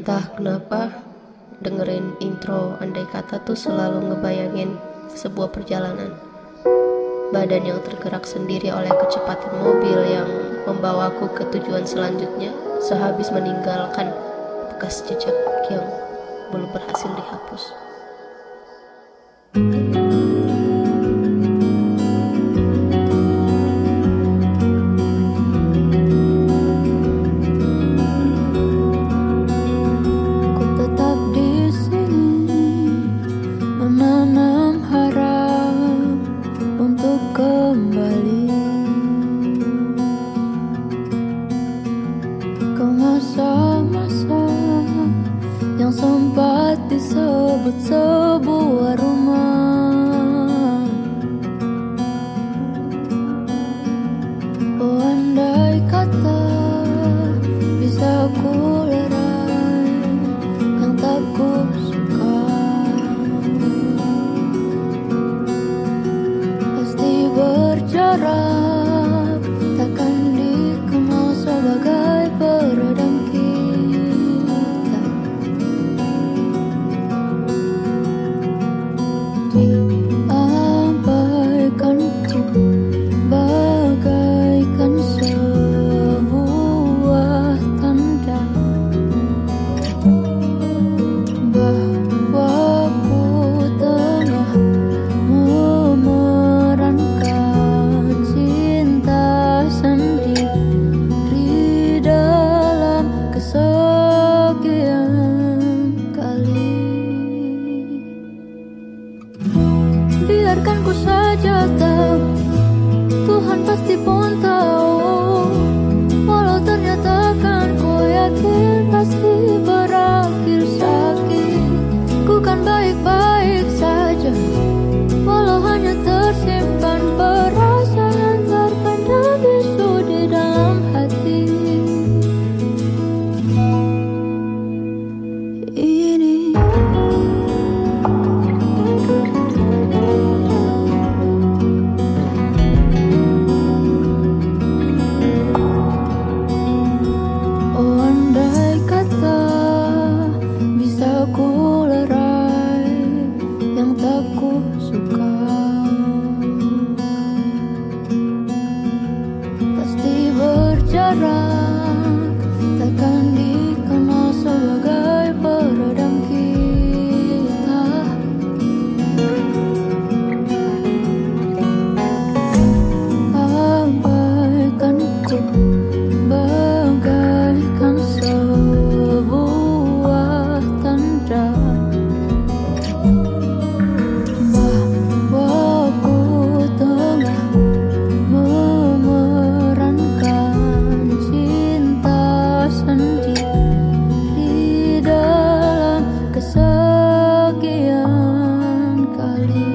Entah kenapa dengerin intro Andai Kata tuh selalu ngebayangin sebuah perjalanan. Badan yang tergerak sendiri oleh kecepatan mobil yang membawaku ke tujuan selanjutnya, sehabis meninggalkan bekas jejak yang belum berhasil dihapus. Masa-masa yang sempat disebut sebuah rumah. Oh, andai kata bisa ku lerai yang tak ku suka, pasti berjarak, takkan dikenal sebagai peredam. Abaikanku bagaikan sebuah tanda bahwa ku tengah memerankan cinta sendiri dalam kesekian kali. Biarkan ku saja tahu, Tuhan pasti pun tahu. Walau ternyata kan ku yakin pasti berakhir sakit, ku kan baik-baik saja. Walau hanya tersimpan perasaan terpendam bisu di dalam hati ini. Pasti berjarak, takkan dikenal sebagai peredam kita. Abaikanku bagaikan sebuah tanda bahwa ku tengah memerankan cinta sendiri dalam kesekian kali.